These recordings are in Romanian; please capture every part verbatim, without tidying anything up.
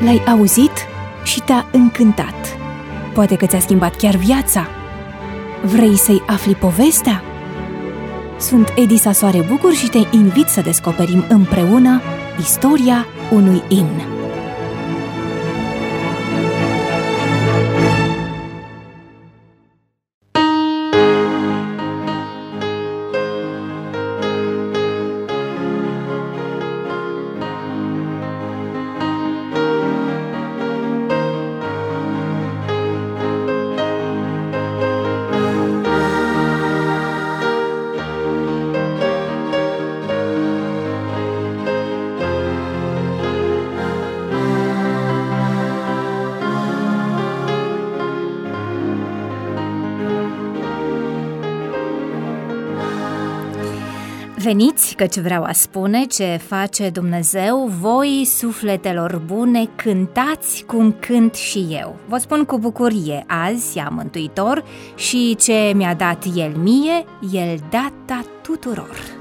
l-ai auzit și te-a încântat. Poate că ți-a schimbat chiar viața. Vrei să-i afli povestea? Sunt Edisa Soare Bucur și te invit să descoperim împreună istoria unui imn. Veniți, căci vreau a spune ce face Dumnezeu, voi, sufletelor bune, cântați cum cânt și eu. Vă spun cu bucurie, azi am Mântuitor și ce mi-a dat El mie, El data tuturor.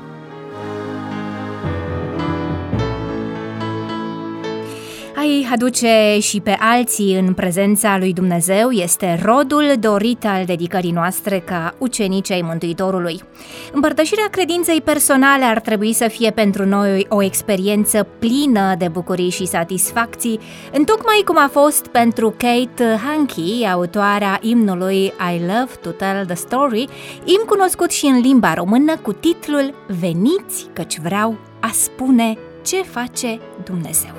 A-i aduce și pe alții în prezența lui Dumnezeu este rodul dorit al dedicării noastre ca ucenici ai Mântuitorului. Împărtășirea credinței personale ar trebui să fie pentru noi o experiență plină de bucurii și satisfacții, întocmai cum a fost pentru Kate Hankey, autoarea imnului I Love to Tell the Story, imn cunoscut și în limba română cu titlul Veniți, căci vreau a spune ce face Dumnezeu.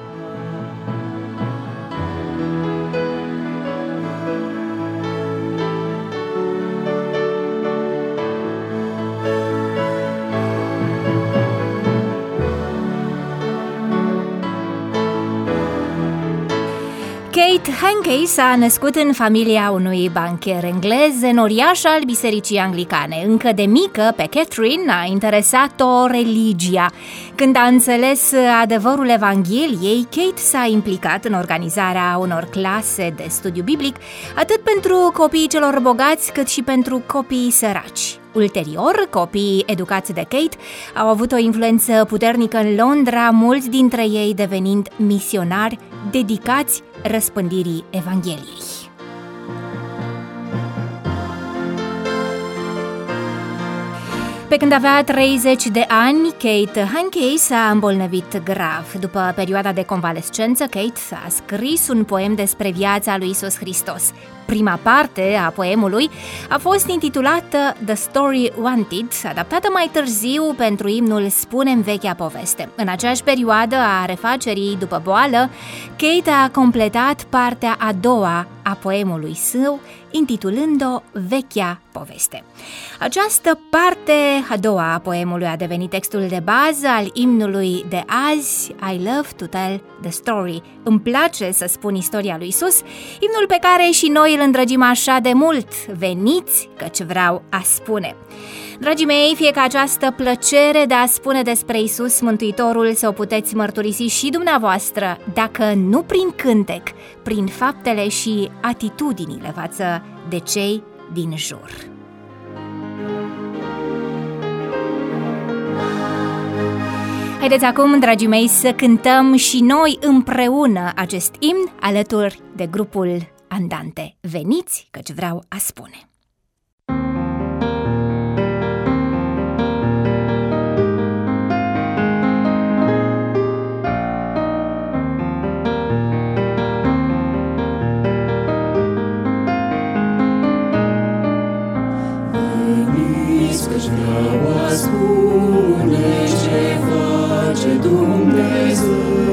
Kate Hankey s-a născut în familia unui bancher englez, enoriaș al bisericii anglicane. Încă de mică, pe Catherine a interesat-o religia. Când a înțeles adevărul Evangheliei, Kate s-a implicat în organizarea unor clase de studiu biblic, atât pentru copiii celor bogați, cât și pentru copiii săraci. Ulterior, copiii educați de Kate au avut o influență puternică în Londra, mulți dintre ei devenind misionari dedicați răspândirii Evangheliei. Pe când avea treizeci de ani, Kate Hankey s-a îmbolnăvit grav. După perioada de convalescență, Kate a scris un poem despre viața lui Iisus Hristos. Prima parte a poemului a fost intitulată The Story Wanted, adaptată mai târziu pentru imnul Spune-mi vechea poveste. În aceeași perioadă a refacerii după boală, Kate a completat partea a doua a poemului său, intitulând-o Vechea poveste. Această parte a doua a poemului a devenit textul de bază al imnului de azi, I Love to Tell the Story. Îmi place să spun istoria lui Iisus, imnul pe care și noi îl îndrăgim așa de mult. Veniți, căci vreau a spune. Dragii mei, fie că această plăcere de a spune despre Iisus Mântuitorul să o puteți mărturisi și dumneavoastră, dacă nu prin cântec, prin faptele și atitudinile față de cei din jur. Haideți acum, dragii mei, să cântăm și noi împreună acest imn alături de grupul Andante. Veniți, căci vreau a spune. Veniți, căci vreau a spune ce face Dumnezeu.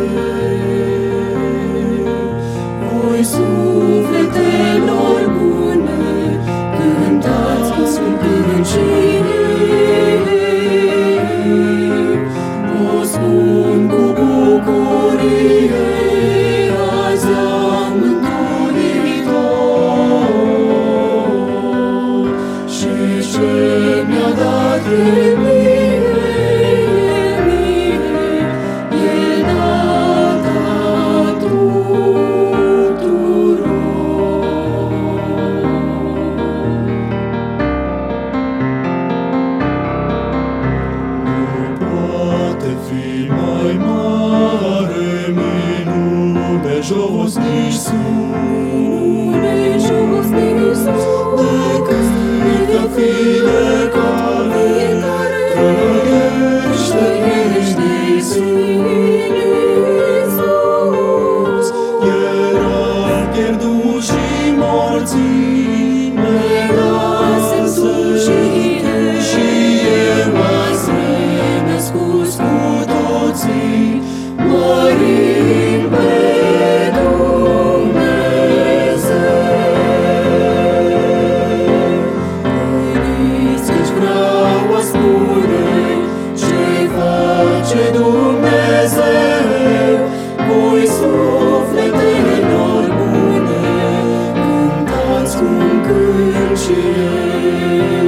Voi sufletelor bune, cântați un cânt și vă spun cu bucurie, azi am Mântuitor și ce mi-a dat El mie, mie, E dat Cer.